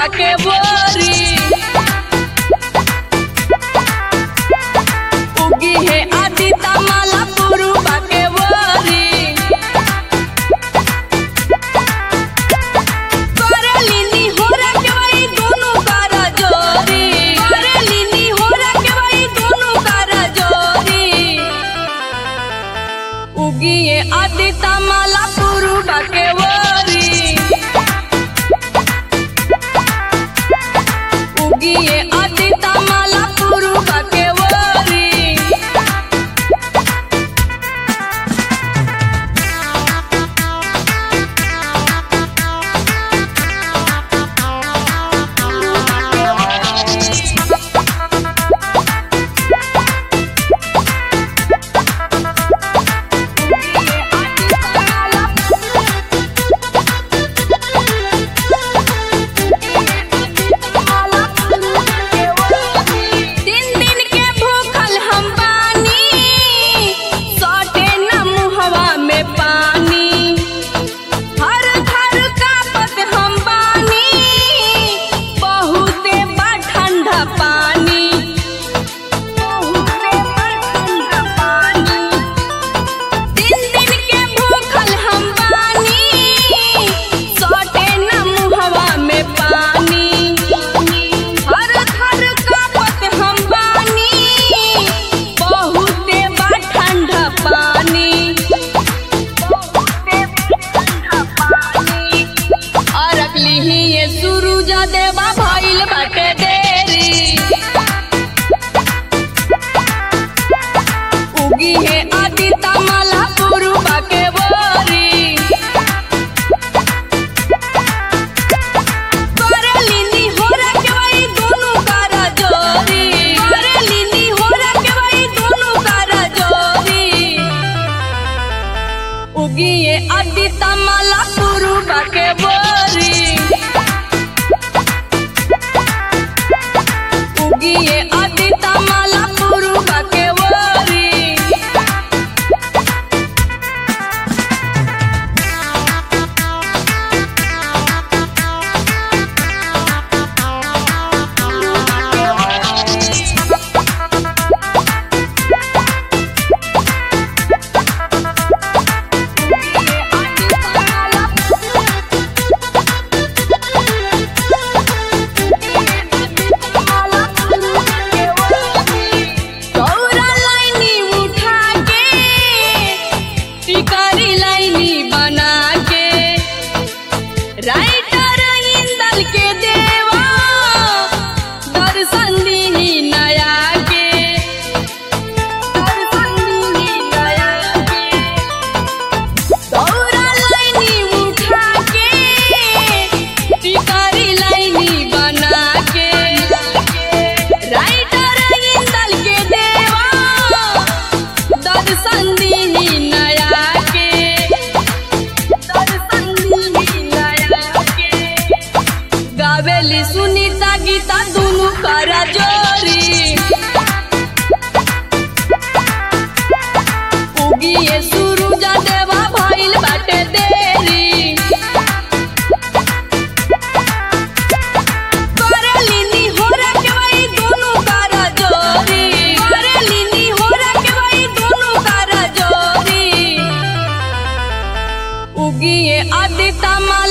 पुरुबा के बोरी उगी है आदिता माला पुरुबा के बोरी करेलिनी होरा के भाई दोनों कारा जोरी करेलिनी होरा के भाई दोनों कारा जोरी उगी है आदिता माला पुरुबा के बोरी उगी है आदिता माला पुरुबा के बोरी सूरुजा देवा भइल बाटे देरी उगी है आदिता माला पुरुबा के बोरी करेलिनी होरा के भाई दोनों कारा जोरी करेलिनी होरा के भाई दोनों कारा जोरी उगी है आदिता माला पुरुबा के बोरी उगी है आदिता माला पुरुबा के बोरी राइटर इंदल के देवा दर्शन दीनी नया के दर्शन दीनी नया के दौरा लाइनी उठा के टिकारी लाइनी बना के राइटर इंदल के देवा दर्शन दीनी नया के दर्शन दीनी गावेली सुनीता गीता दोनों कारा जोरी उगी है सूरुजा देवा भइल बाटे देरी करेलिनी होरा के भाई दोनों कारा जोरी करेलिनी होरा के भाई दोनों कारा जोरी उगी है आदिता